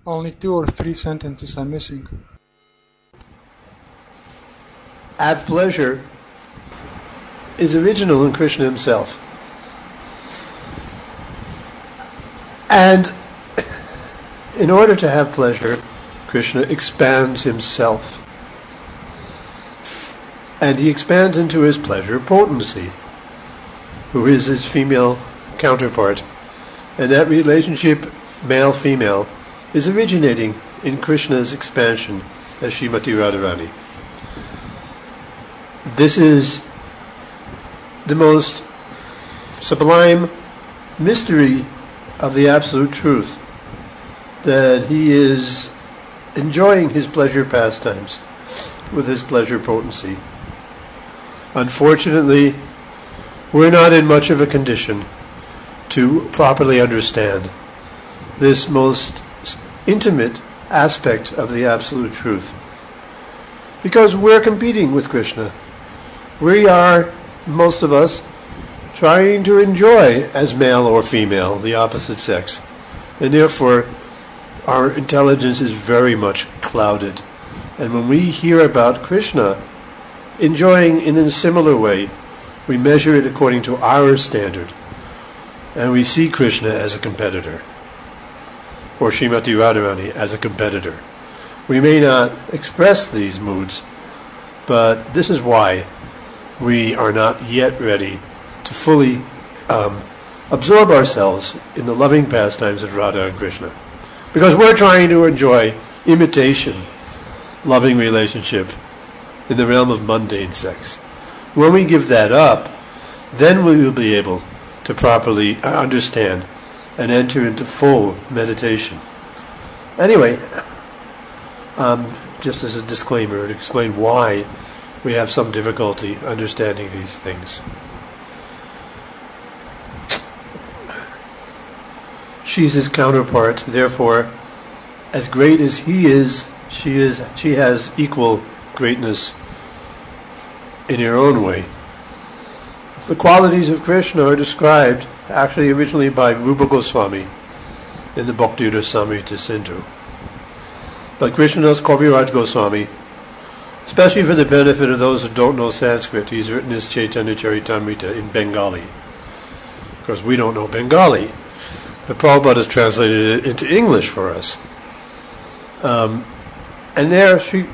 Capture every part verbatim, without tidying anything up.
Only two or three sentences are missing. Have pleasure is original in Krishna himself. And in order to have pleasure, Krishna expands himself. And he expands into his pleasure potency, who is his female counterpart. And that relationship, male-female, is originating in Krishna's expansion as Srimati Radharani. This is the most sublime mystery of the absolute truth, that he is enjoying his pleasure pastimes with his pleasure potency. Unfortunately, we're not in much of a condition to properly understand this most intimate aspect of the absolute truth, because we're competing with Krishna. We are, most of us, trying to enjoy as male or female the opposite sex, and therefore our intelligence is very much clouded. And when we hear about Krishna enjoying in a similar way, we measure it according to our standard, and we see Krishna as a competitor, or Srimati Radharani as a competitor. We may not express these moods, but this is why we are not yet ready to fully um, absorb ourselves in the loving pastimes of Radha and Krishna, because we're trying to enjoy imitation loving relationship in the realm of mundane sex. When we give that up, then we will be able to properly understand and enter into full meditation. Anyway, um, just as a disclaimer, to explain why we have some difficulty understanding these things. She's his counterpart, therefore, as great as he is, she is. She has equal greatness in her own way. The qualities of Krishna are described actually originally by Rupa Goswami in the Bhakti Rasamrita Sindhu. But Krishnadas Kaviraj Goswami, especially for the benefit of those who don't know Sanskrit, he's written his Chaitanya Charitamrita in Bengali. Of course, we don't know Bengali, but Prabhupada has translated it into English for us. Um, and there, Sri,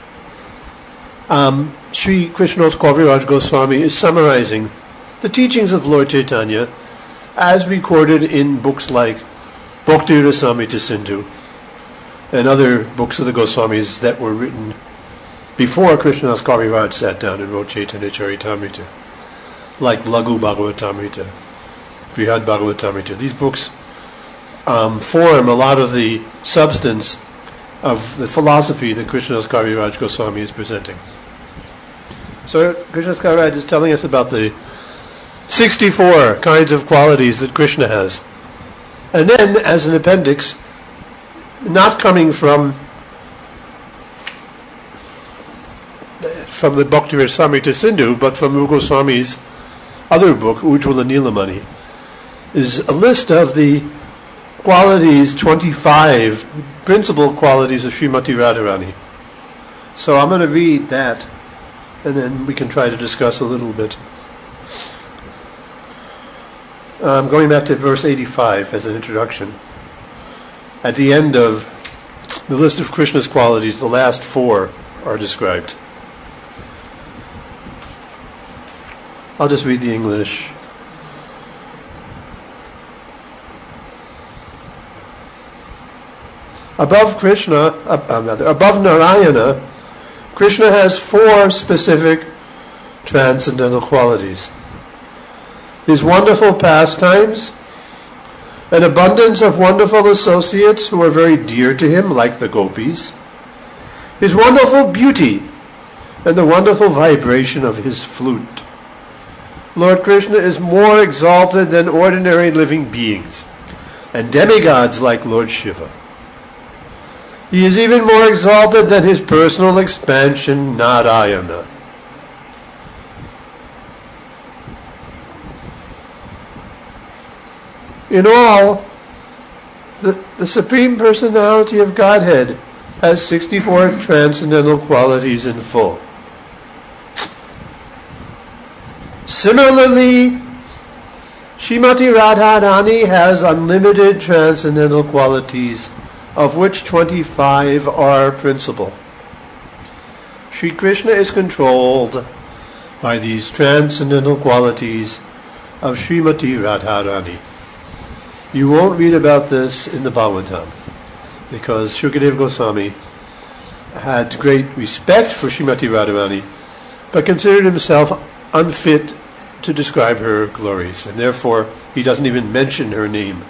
um, Sri Krishnadas Kaviraj Goswami is summarizing the teachings of Lord Chaitanya as recorded in books like Bhakti Rasamrita Sindhu and other books of the Goswamis that were written before Krishnadas Kaviraj sat down and wrote Chaitanya Charitamrita, like Laghu Bhagavatamrita, Brihad Bhagavatamrita. These books um, form a lot of the substance of the philosophy that Krishnadas Kaviraj Goswami is presenting. So Krishnadas Kaviraj is telling us about the sixty-four kinds of qualities that Krishna has. And then, as an appendix, not coming from from the Bhakti Rasamrita Sindhu, but from Rupa Goswami's other book, Ujjvala Nilamani, is a list of the qualities, twenty-five principal qualities of Srimati Radharani. So I'm going to read that, and then we can try to discuss a little bit. I'm going back to verse eighty-five as an introduction. At the end of the list of Krishna's qualities, the last four are described. I'll just read the English. Above Krishna, uh, rather, above Narayana, Krishna has four specific transcendental qualities. His wonderful pastimes, an abundance of wonderful associates who are very dear to him, like the gopis, his wonderful beauty, and the wonderful vibration of his flute. Lord Krishna is more exalted than ordinary living beings, and demigods like Lord Shiva. He is even more exalted than his personal expansion, Narayana. In all, the, The Supreme Personality of Godhead has sixty-four transcendental qualities in full. Similarly, Srimati Radharani has unlimited transcendental qualities, of which twenty-five are principal. Sri Krishna is controlled by these transcendental qualities of Srimati Radharani. You won't read about this in the Bhagavatam, because Shukadeva Goswami had great respect for Srimati Radharani, but considered himself unfit to describe her glories, and therefore he doesn't even mention her name.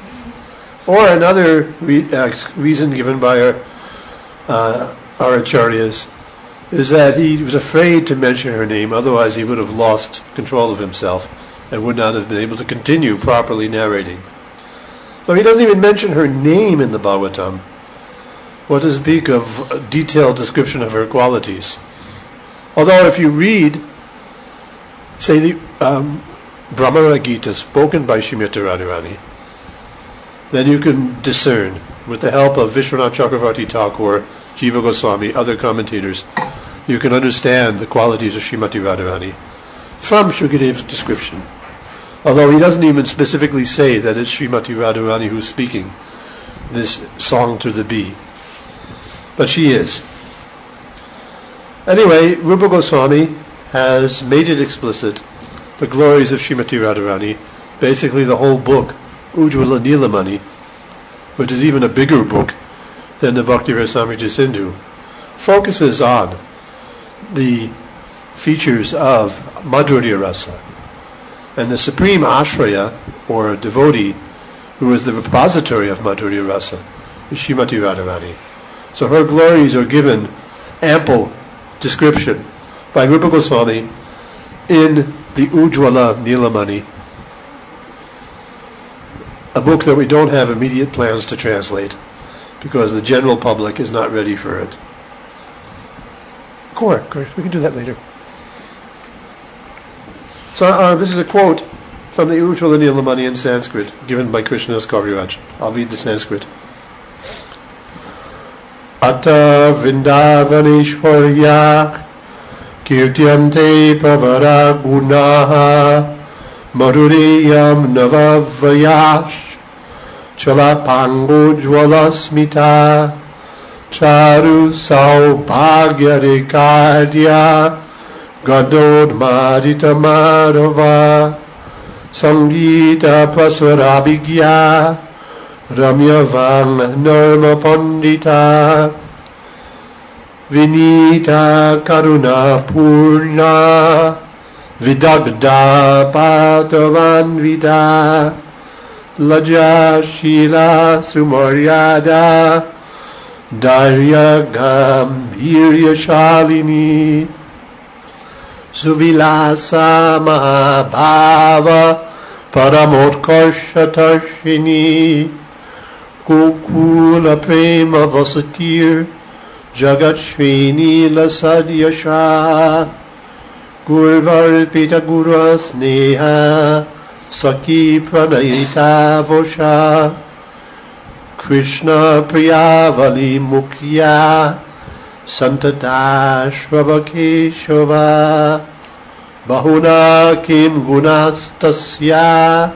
Or another re- uh, reason given by our, uh, our acharyas is that he was afraid to mention her name, otherwise he would have lost control of himself and would not have been able to continue properly narrating. So he doesn't even mention her name in the Bhagavatam. What to speak of a detailed description of her qualities? Although if you read, say, the um, Brahmana Gita spoken by Srimati Radharani, then you can discern, with the help of Vishwanath Chakravarti Thakur, Jiva Goswami, other commentators, you can understand the qualities of Srimati Radharani from Shukadeva's description. Although he doesn't even specifically say that it's Srimati Radharani who's speaking this song to the bee. But she is. Anyway, Rupa Goswami has made it explicit, the glories of Srimati Radharani, basically the whole book, Ujjvala Nilamani, which is even a bigger book than the Bhakti Rasamrita Sindhu, focuses on the features of Madhurya Rasa. And the supreme ashraya, or devotee, who is the repository of Madhurya Rasa, is Srimati Radharani. So her glories are given ample description by Rupa Goswami in the Ujjvala Nilamani, a book that we don't have immediate plans to translate because the general public is not ready for it. Correct, correct. We can do that later. So uh, this is a quote from the Ujjvala Nilamani in Sanskrit, given by Krishnadas Kaviraj. I'll read the Sanskrit. Atta Vrindavaneshwaryak Kirtyante Pravara Gunaha Madhuriyam Navavayash Chalapango Jwalasmita Charu Saubhagya Rekadya Gadod Madita Madhava Sangita Prasvarabhigya Ramya Vam Narma Pandita Vinita Karuna Purna Vidagda Patavanvita Laja Shila Sumaryada Darya Gambhirya Shalini Suvilasa Mahabhava Paramotkarsha Tarshini Gokula Prema Vasatir Jagat Shrini Lasadyasha Gurvarpita Guru Sneha Saki Pranayita Vosha Krishna Priyavali Mukhya Santata Shravakeshava Bahuna Kim Gunastasya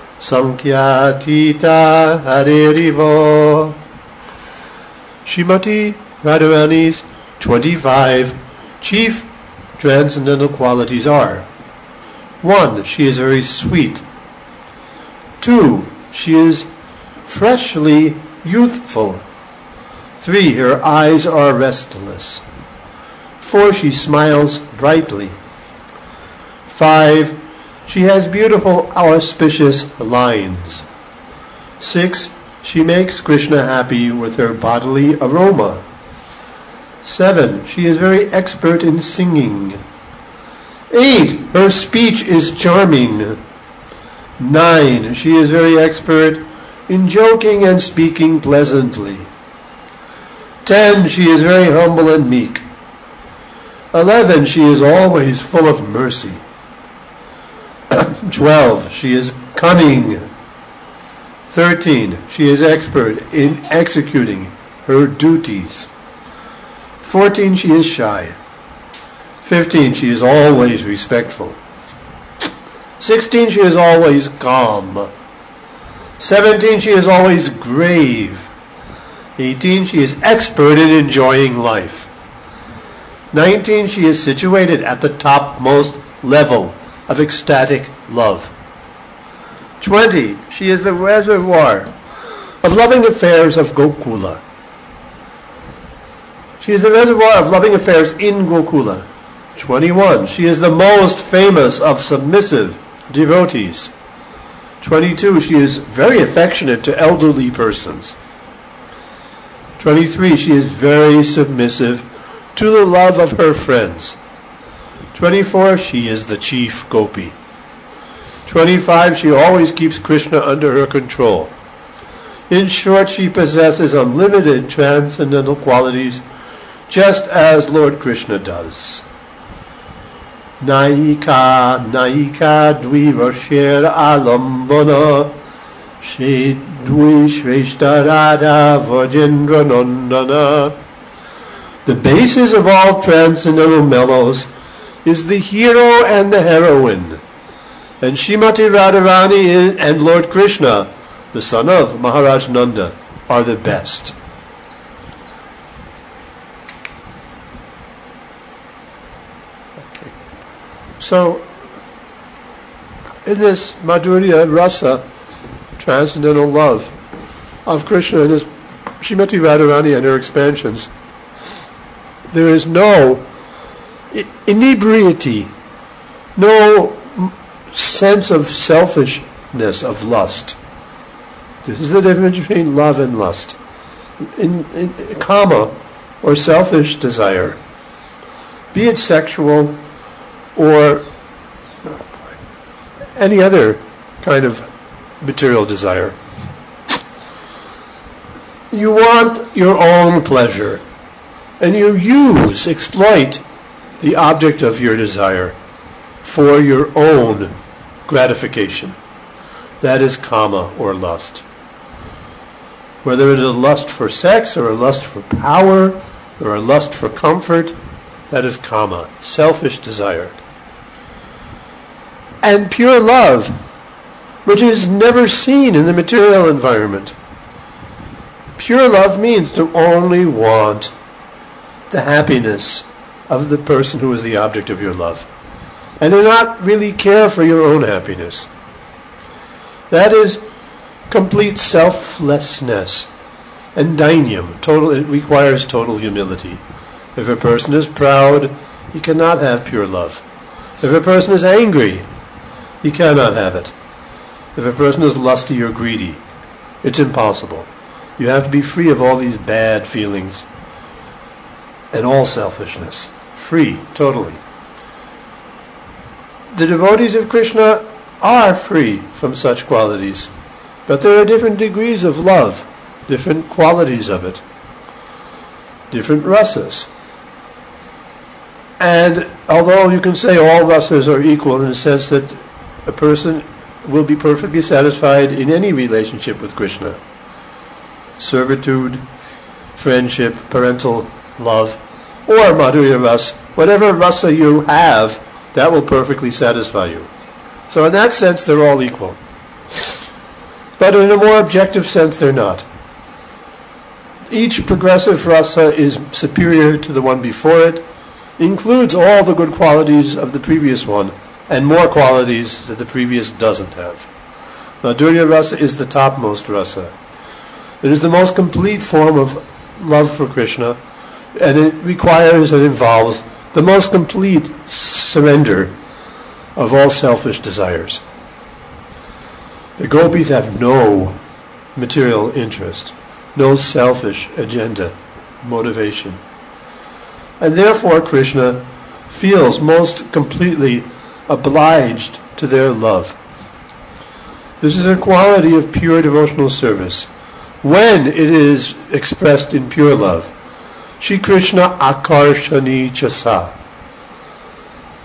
Sankyatita Harerivo. Srimati Radharani's twenty-five chief transcendental qualities are: one, she is very sweet. Two, she is freshly youthful. Three, her eyes are restless. Four, she smiles brightly. Five, she has beautiful auspicious lines. Six, she makes Krishna happy with her bodily aroma. Seven, she is very expert in singing. Eight, her speech is charming. Nine, she is very expert in joking and speaking pleasantly. Ten, she is very humble and meek. Eleven, she is always full of mercy. Twelve, she is cunning. thirteen. She is expert in executing her duties. fourteen. She is shy. fifteen. She is always respectful. sixteen. She is always calm. seventeen. She is always grave. eighteen. She is expert in enjoying life. nineteen. She is situated at the topmost level of ecstatic love. twenty. She is the reservoir of loving affairs of Gokula. She is the reservoir of loving affairs in Gokula. twenty-one. She is the most famous of submissive devotees. twenty-two. She is very affectionate to elderly persons. twenty-three. She is very submissive to the love of her friends. twenty-four. She is the chief gopi. twenty-five. She always keeps Krishna under her control. In short, she possesses unlimited transcendental qualities, just as Lord Krishna does. Naika, Naika Dvivashir Alambana Shri Dvi Shreshta Radha Vajendra Nandana. The basis of all transcendental mellows is the hero and the heroine. And Srimati Radharani and Lord Krishna, the son of Maharaj Nanda, are the best. Okay. So, in this Madhurya Rasa, transcendental love of Krishna and his Srimati Radharani and her expansions, there is no inebriety, no sense of selfishness, of lust. This is the difference between love and lust. In, in kama, or selfish desire, be it sexual or any other kind of material desire, you want your own pleasure, and you use, exploit the object of your desire for your own gratification. That is kama, or lust. Whether it is a lust for sex, or a lust for power, or a lust for comfort, that is kama, selfish desire. And pure love, which is never seen in the material environment. Pure love means to only want the happiness of the person who is the object of your love, and to not really care for your own happiness. That is complete selflessness. And dainyam, total, it requires total humility. If a person is proud, he cannot have pure love. If a person is angry, he cannot have it. If a person is lusty or greedy, it's impossible. You have to be free of all these bad feelings and all selfishness. Free, totally. The devotees of Krishna are free from such qualities, but there are different degrees of love, different qualities of it, different rasas. And although you can say all rasas are equal in the sense that a person will be perfectly satisfied in any relationship with Krishna, servitude, friendship, parental love, or Madhurya Ras, whatever rasa you have, that will perfectly satisfy you. So in that sense, they're all equal. But in a more objective sense, they're not. Each progressive rasa is superior to the one before it, includes all the good qualities of the previous one, and more qualities that the previous doesn't have. Madhurya Rasa is the topmost rasa. It is the most complete form of love for Krishna, and it requires and involves the most complete surrender of all selfish desires. The gopis have no material interest, no selfish agenda, motivation. And therefore Krishna feels most completely obliged to their love. This is a quality of pure devotional service. When it is expressed in pure love, Shri Krishna akarshani chasa.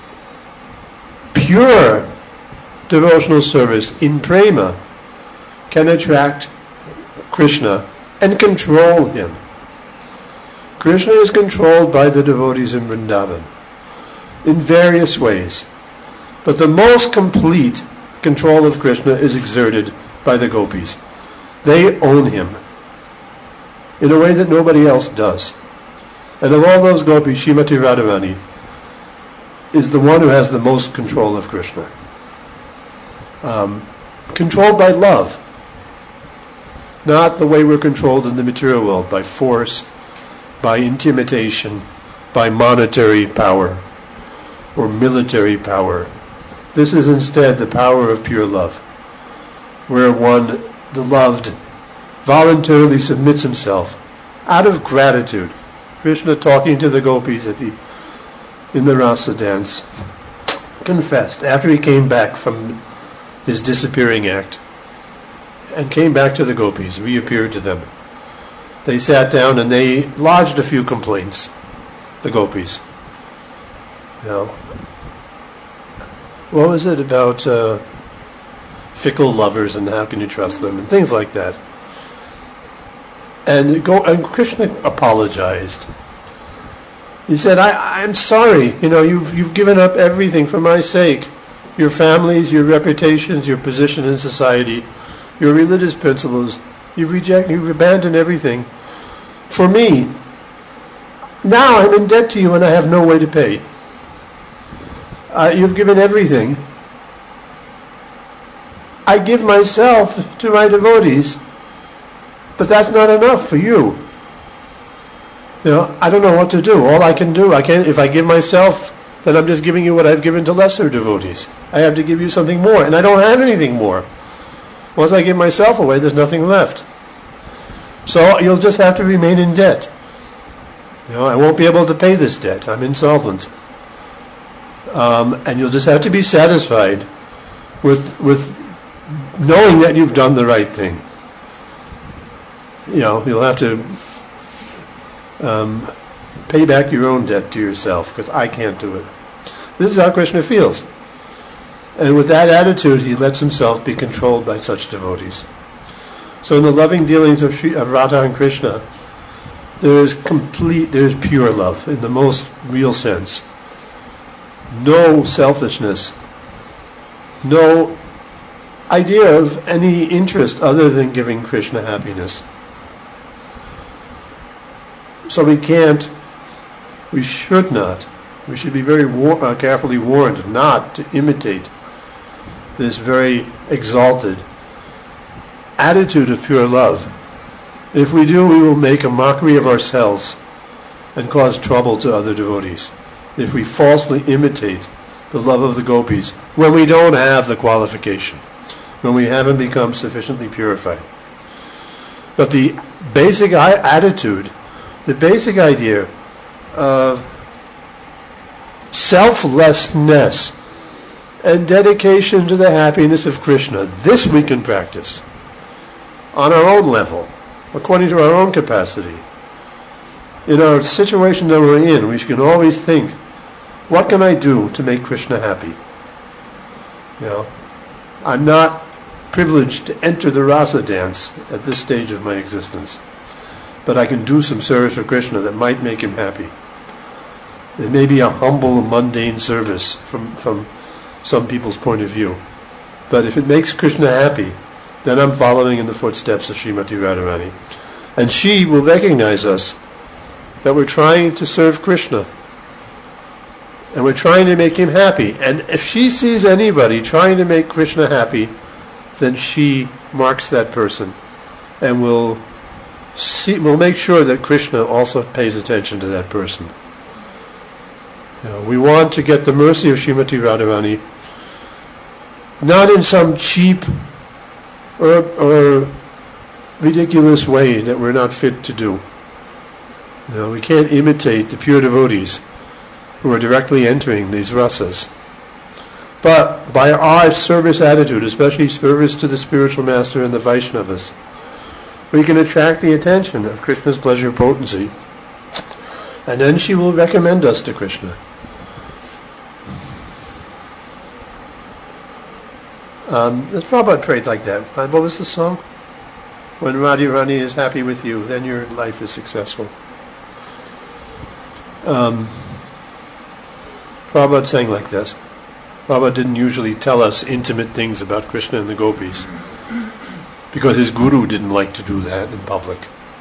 Pure devotional service in prema can attract Krishna and control him. Krishna is controlled by the devotees in Vrindavan in various ways. But the most complete control of Krishna is exerted by the gopis. They own him in a way that nobody else does. And of all those gopis, Srimati Radharani is the one who has the most control of Krishna. Um, controlled by love. Not the way we're controlled in the material world, by force, by intimidation, by monetary power, or military power. This is instead the power of pure love, where one, the loved, voluntarily submits himself out of gratitude. Krishna, talking to the gopis at the, in the rasa dance, confessed, after he came back from his disappearing act, and came back to the gopis, reappeared to them. They sat down and they lodged a few complaints, the gopis. You know, what was it about uh, fickle lovers and how can you trust them and things like that. And go and Krishna apologized. He said, I, I'm sorry, you know, you've you've given up everything for my sake. Your families, your reputations, your position in society, your religious principles. You've rejected, you've abandoned everything. For me, now I'm in debt to you and I have no way to pay. Uh, you've given everything. I give myself to my devotees, but that's not enough for you. You know, I don't know what to do. All I can do, I can if I give myself, then I'm just giving you what I've given to lesser devotees. I have to give you something more, and I don't have anything more. Once I give myself away, there's nothing left. So you'll just have to remain in debt. You know, I won't be able to pay this debt. I'm insolvent. Um, and you'll just have to be satisfied with with knowing that you've done the right thing. You know, you'll have to um, pay back your own debt to yourself, because I can't do it. This is how Krishna feels. And with that attitude, he lets himself be controlled by such devotees. So in the loving dealings of, Shri, of Radha and Krishna, there is complete, there is pure love in the most real sense. No selfishness, no idea of any interest other than giving Krishna happiness. So we can't, we should not, we should be very war- uh, carefully warned not to imitate this very exalted attitude of pure love. If we do, we will make a mockery of ourselves and cause trouble to other devotees. If we falsely imitate the love of the gopis when we don't have the qualification, when we haven't become sufficiently purified. But the basic attitude, the basic idea of selflessness and dedication to the happiness of Krishna, this we can practice on our own level, according to our own capacity. In our situation that we're in, we can always think, what can I do to make Krishna happy? You know, I'm not privileged to enter the rasa dance at this stage of my existence, but I can do some service for Krishna that might make him happy. It may be a humble, mundane service from, from some people's point of view, but if it makes Krishna happy, then I'm following in the footsteps of Srimati Radharani. And she will recognize us that we're trying to serve Krishna. And we're trying to make him happy. And if she sees anybody trying to make Krishna happy, then she marks that person and will see, will make sure that Krishna also pays attention to that person. You know, we want to get the mercy of Srimati Radharani, not in some cheap or, or ridiculous way that we're not fit to do. You know, we can't imitate the pure devotees who are directly entering these rasas. But by our service attitude, especially service to the spiritual master and the Vaishnavas, we can attract the attention of Krishna's pleasure potency. And then she will recommend us to Krishna. Um, Prabhupada prayed like that. Uh, What was the song? When Radharani is happy with you, then your life is successful. Um, Prabhupada sang like this. Prabhupada didn't usually tell us intimate things about Krishna and the gopis, because his guru didn't like to do that in public.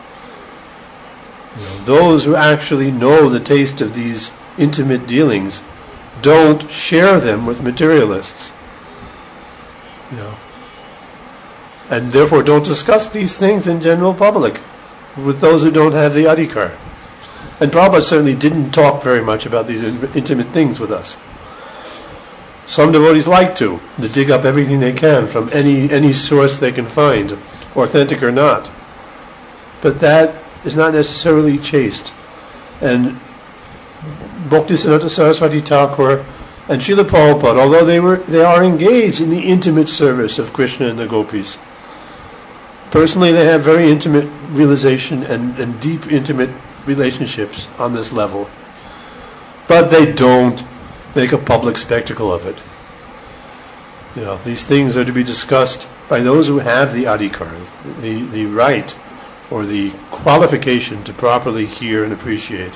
You know, those who actually know the taste of these intimate dealings don't share them with materialists. You know, and therefore don't discuss these things in general public with those who don't have the adhikar. And Prabhupada certainly didn't talk very much about these in- intimate things with us. Some devotees like to, to dig up everything they can from any, any source they can find, authentic or not. But that is not necessarily chaste. And Bhaktisiddhanta Saraswati Thakur and Srila Prabhupada, although they were they are engaged in the intimate service of Krishna and the gopis, personally they have very intimate realization and, and deep intimate relationships on this level. But they don't make a public spectacle of it. You know, these things are to be discussed by those who have the adhikar, the, the right or the qualification to properly hear and appreciate.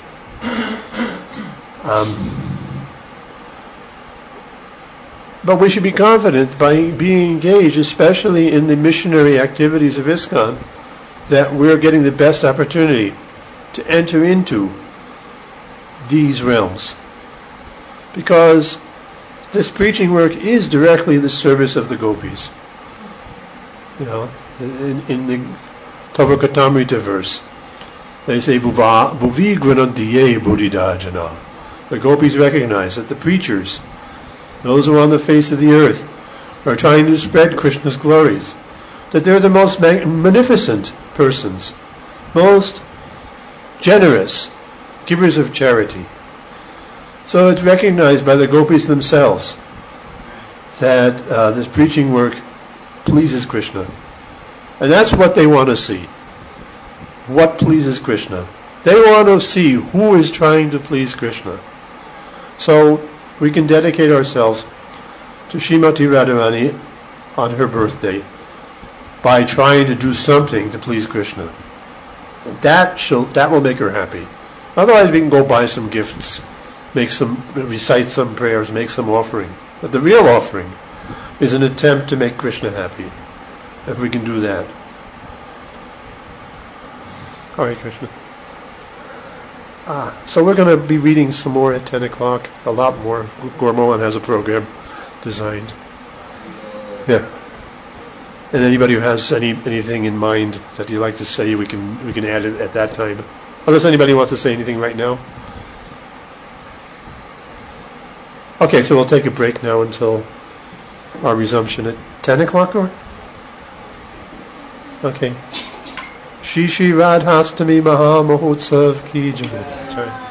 Um, but we should be confident by being engaged, especially in the missionary activities of ISKCON, that we're getting the best opportunity to enter into these realms. Because this preaching work is directly the service of the gopis. You know, in, in the Tavakatamrita verse, they say, Bhuva, Bhuvi Granantiye Bodhidajana. The gopis recognize that the preachers, those who are on the face of the earth, are trying to spread Krishna's glories, that they're the most magnificent persons, most generous, givers of charity. So it's recognized by the gopis themselves that uh, this preaching work pleases Krishna. And that's what they want to see. What pleases Krishna. They want to see who is trying to please Krishna. So we can dedicate ourselves to Srimati Radharani on her birthday by trying to do something to please Krishna. That shall, that will make her happy. Otherwise we can go buy some gifts, make some, recite some prayers, make some offering. But the real offering is an attempt to make Krishna happy. If we can do that. Hare Krishna. Ah, so we're going to be reading some more at ten o'clock, a lot more. Gormohan has a program designed. Yeah. And anybody who has any anything in mind that you'd like to say, we can we can add it at that time. Unless anybody wants to say anything right now. Okay, so we'll take a break now until our resumption at ten o'clock, or? Okay. Shri Shri Radhastami Maha Mahotsav Ki Jai. Sorry.